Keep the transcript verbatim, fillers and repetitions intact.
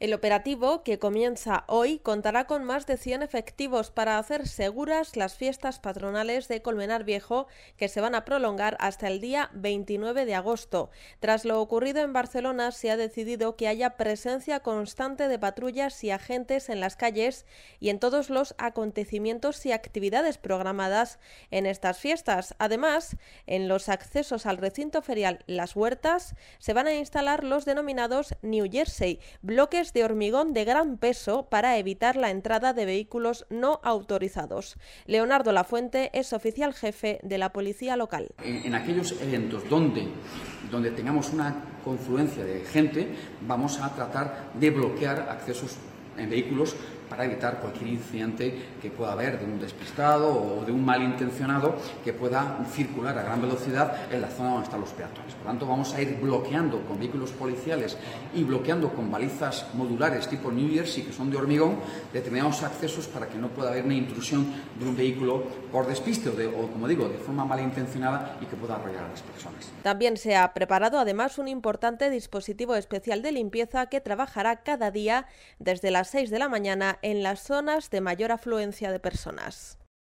El operativo, que comienza hoy, contará con más de cien efectivos para hacer seguras las fiestas patronales de Colmenar Viejo, que se van a prolongar hasta el día veintinueve de agosto. Tras lo ocurrido en Barcelona, se ha decidido que haya presencia constante de patrullas y agentes en las calles y en todos los acontecimientos y actividades programadas en estas fiestas. Además, en los accesos al recinto ferial Las Huertas se van a instalar los denominados New Jersey, bloques de hormigón de gran peso para evitar la entrada de vehículos no autorizados. Leonardo Lafuente es oficial jefe de la policía local. En, en aquellos eventos donde, donde tengamos una confluencia de gente, vamos a tratar de bloquear accesos en vehículos para evitar cualquier incidente que pueda haber de un despistado o de un malintencionado que pueda circular a gran velocidad en la zona donde están los peatones. Por tanto, vamos a ir bloqueando con vehículos policiales y bloqueando con balizas modulares tipo New Jersey, que son de hormigón, determinados accesos para que no pueda haber una intrusión de un vehículo por despiste o, de, o como digo, de forma malintencionada y que pueda arrollar a las personas. También se ha preparado además un importante dispositivo especial de limpieza que trabajará cada día desde las seis de la mañana en las zonas de mayor afluencia de personas.